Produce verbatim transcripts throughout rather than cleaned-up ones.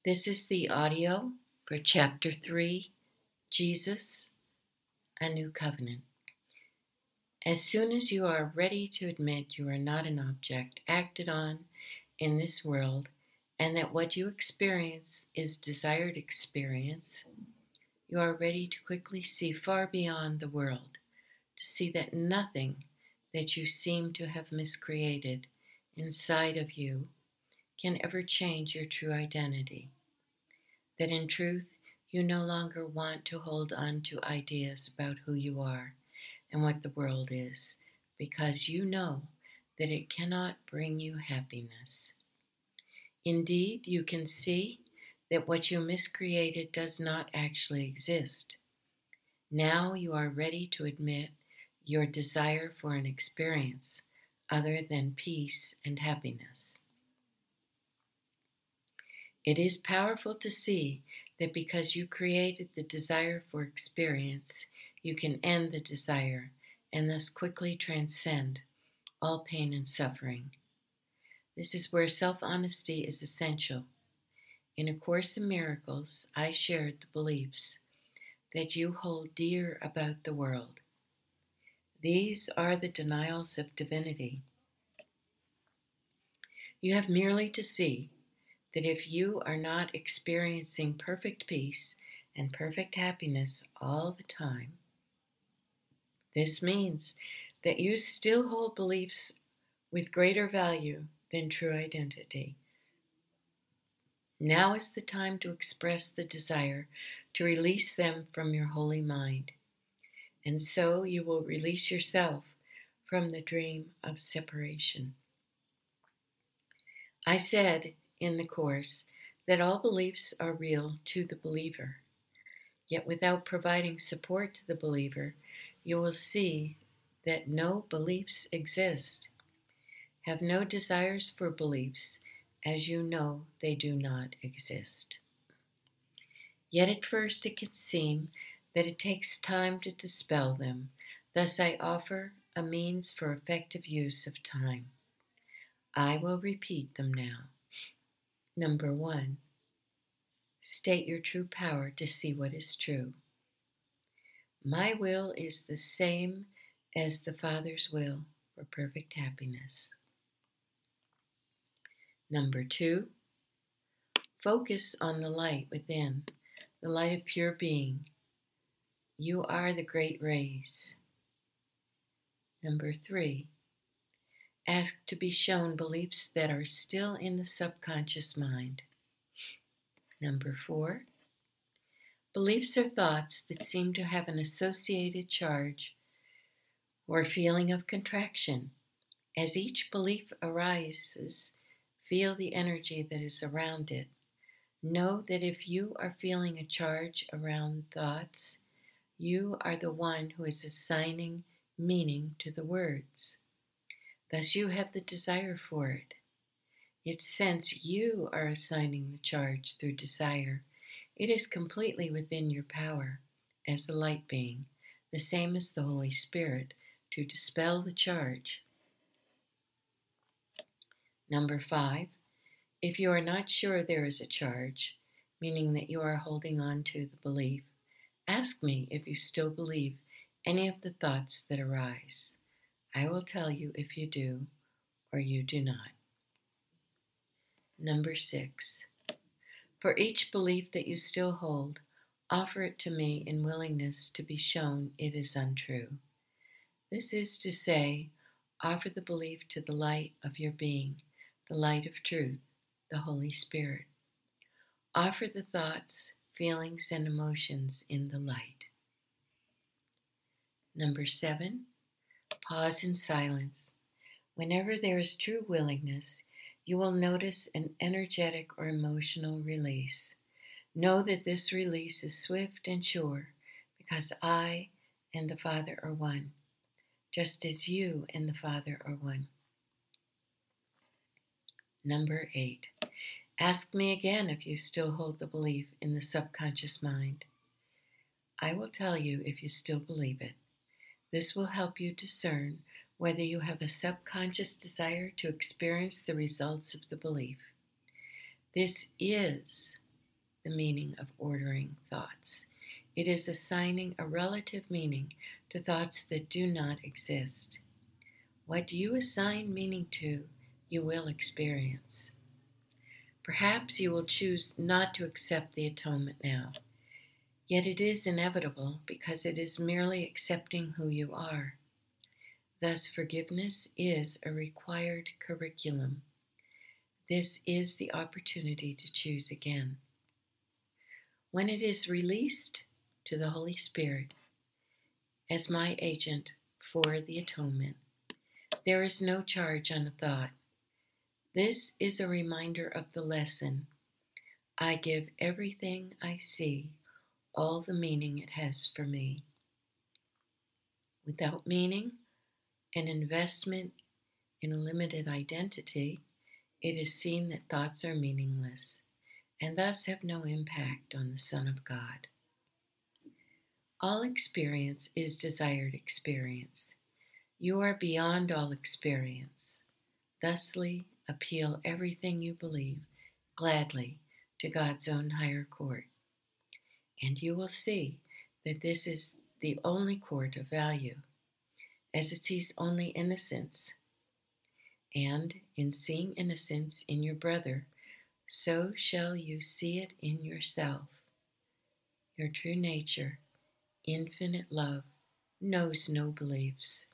This is the audio for Chapter three, Jesus, a New Covenant. As soon as you are ready to admit you are not an object acted on in this world, and that what you experience is desired experience, you are ready to quickly see far beyond the world, to see that nothing that you seem to have miscreated inside of you can ever change your true identity. That in truth, you no longer want to hold on to ideas about who you are and what the world is, because you know that it cannot bring you happiness. Indeed, you can see that what you miscreated does not actually exist. Now you are ready to admit your desire for an experience other than peace and happiness. It is powerful to see that because you created the desire for experience, you can end the desire and thus quickly transcend all pain and suffering. This is where self-honesty is essential. In A Course in Miracles, I shared the beliefs that you hold dear about the world. These are the denials of divinity. You have merely to see that if you are not experiencing perfect peace and perfect happiness all the time, this means that you still hold beliefs with greater value than true identity. Now is the time to express the desire to release them from your holy mind, and so you will release yourself from the dream of separation. I said in the Course that all beliefs are real to the believer, yet without providing support to the believer, you will see that no beliefs exist. Have no desires for beliefs, as you know they do not exist. Yet at first it can seem that it takes time to dispel them. Thus I offer a means for effective use of time. I will repeat them now. Number one, state your true power to see what is true. My will is the same as the Father's will for perfect happiness. Number two, focus on the light within, the light of pure being. You are the great rays. Number three, ask to be shown beliefs that are still in the subconscious mind. Number four, beliefs are thoughts that seem to have an associated charge or feeling of contraction. As each belief arises, feel the energy that is around it. Know that if you are feeling a charge around thoughts, you are the one who is assigning meaning to the words. Thus you have the desire for it. Yet since you are assigning the charge through desire, it is completely within your power as the light being, the same as the Holy Spirit, to dispel the charge. Number five, if you are not sure there is a charge, meaning that you are holding on to the belief, ask me if you still believe any of the thoughts that arise. I will tell you if you do or you do not. Number six, for each belief that you still hold, offer it to me in willingness to be shown it is untrue. This is to say, offer the belief to the light of your being, the light of truth, the Holy Spirit. Offer the thoughts, feelings, and emotions in the light. Number seven, pause in silence. Whenever there is true willingness, you will notice an energetic or emotional release. Know that this release is swift and sure, because I and the Father are one, just as you and the Father are one. Number eight, ask me again if you still hold the belief in the subconscious mind. I will tell you if you still believe it. This will help you discern whether you have a subconscious desire to experience the results of the belief. This is the meaning of ordering thoughts. It is assigning a relative meaning to thoughts that do not exist. What you assign meaning to, you will experience. Perhaps you will choose not to accept the atonement now, yet it is inevitable because it is merely accepting who you are. Thus, forgiveness is a required curriculum. This is the opportunity to choose again. When it is released to the Holy Spirit as my agent for the atonement, there is no charge on a thought. This is a reminder of the lesson. I give everything I see all the meaning it has for me. Without meaning, an investment in a limited identity, it is seen that thoughts are meaningless and thus have no impact on the Son of God. All experience is desired experience. You are beyond all experience. Thusly, appeal everything you believe gladly to God's own higher court, and you will see that this is the only court of value, as it sees only innocence. And in seeing innocence in your brother, so shall you see it in yourself. Your true nature, infinite love, knows no beliefs.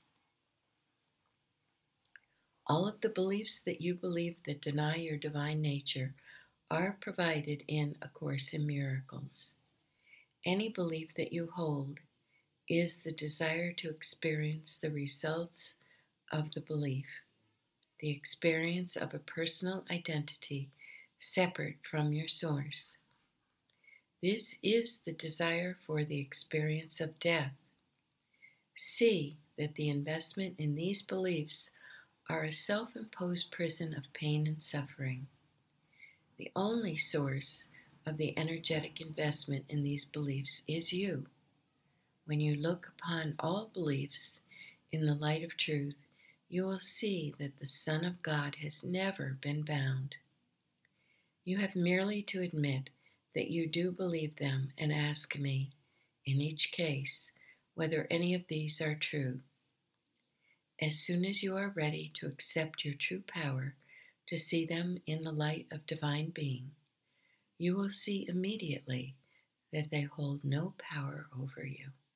All of the beliefs that you believe that deny your divine nature are provided in A Course in Miracles. Any belief that you hold is the desire to experience the results of the belief, the experience of a personal identity separate from your source. This is the desire for the experience of death. See that the investment in these beliefs are a self-imposed prison of pain and suffering. The only source of the energetic investment in these beliefs is you. When you look upon all beliefs in the light of truth, you will see that the Son of God has never been bound. You have merely to admit that you do believe them and ask me, in each case, whether any of these are true. As soon as you are ready to accept your true power, to see them in the light of divine being, you will see immediately that they hold no power over you.